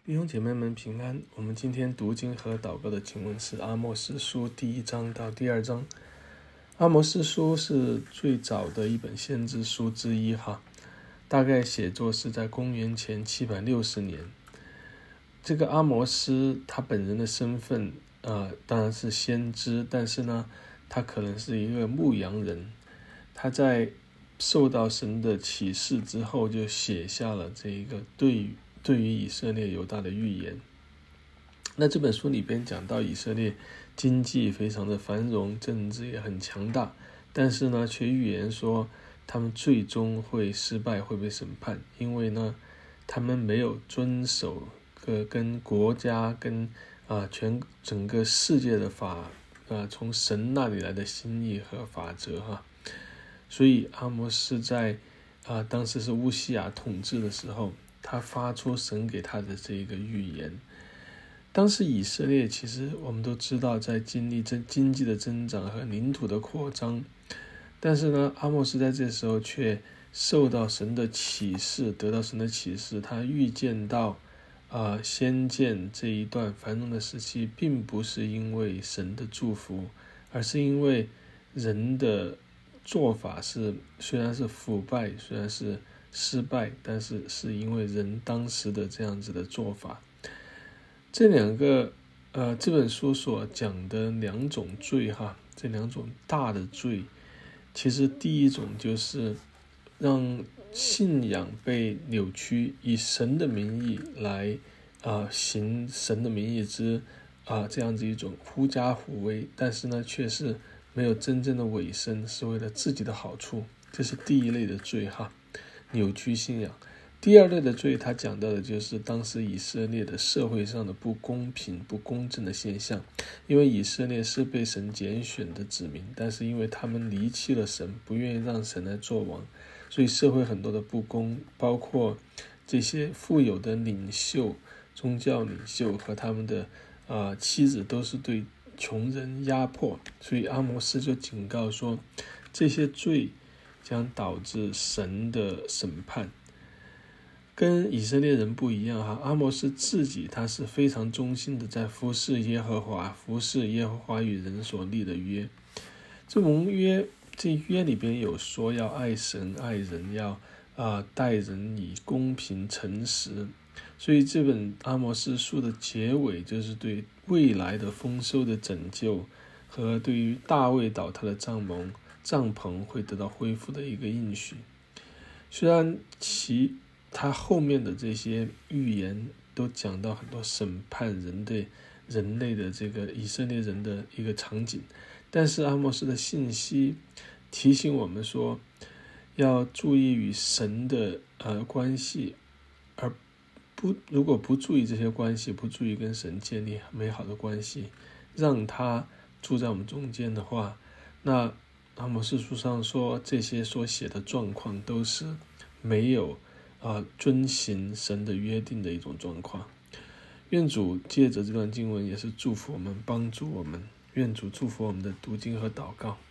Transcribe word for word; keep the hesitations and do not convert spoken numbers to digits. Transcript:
弟兄姐妹们平安。我们今天读经和祷告的经文是阿摩司书第一章到第二章。阿摩司书是最早的一本先知书之一哈，大概写作是在公元前七百六十年。这个阿摩司他本人的身份呃，当然是先知，但是呢他可能是一个牧羊人。他在受到神的启示之后，就写下了这一个对于对于以色列犹大的预言。那这本书里边讲到以色列经济非常的繁荣，政治也很强大，但是呢却预言说他们最终会失败，会被审判，因为呢他们没有遵守个跟国家跟啊全整个世界的法啊从神那里来的心意和法则哈。所以阿摩司在啊当时是乌西雅统治的时候，他发出神给他的这一个预言。当时以色列其实我们都知道在经历经济的增长和领土的扩张，但是呢阿摩司在这时候却受到神的启示，得到神的启示，他预见到啊、呃、先见这一段繁荣的时期并不是因为神的祝福，而是因为人的做法是虽然是腐败，虽然是失败，但是是因为人当时的这样子的做法。这两个呃这本书所讲的两种罪哈，这两种大的罪，其实第一种就是让信仰被扭曲，以神的名义来啊、呃、行神的名义之啊、呃、这样子一种狐假虎威，但是呢却是没有真正的委身，是为了自己的好处，这是第一类的罪哈，扭曲信仰。第二类的罪，他讲到的就是当时以色列的社会上的不公平、不公正的现象。因为以色列是被神拣选的子民，但是因为他们离弃了神，不愿意让神来做王，所以社会很多的不公，包括这些富有的领袖、宗教领袖和他们的啊、呃、妻子都是对穷人压迫。所以阿摩司就警告说，这些罪将导致神的审判。跟以色列人不一样哈，阿摩司自己他是非常忠心的，在服侍耶和华，服侍耶和华与人所立的约。这盟约，这约里边有说要爱神爱人，要啊、呃、待人以公平诚实。所以这本阿摩司书的结尾就是对未来的丰收的拯救和对于大卫倒塌的帐篷帐篷会得到恢复的一个应许。虽然其他后面的这些预言都讲到很多审判人的人类的这个以色列人的一个场景，但是阿摩司的信息提醒我们说，要注意与神的呃关系，而不如果不注意这些关系，不注意跟神建立美好的关系，让他住在我们中间的话，那阿摩司书上说这些所写的状况都是没有啊，遵行神的约定的一种状况。愿主借着这段经文也是祝福我们，帮助我们。愿主祝福我们的读经和祷告。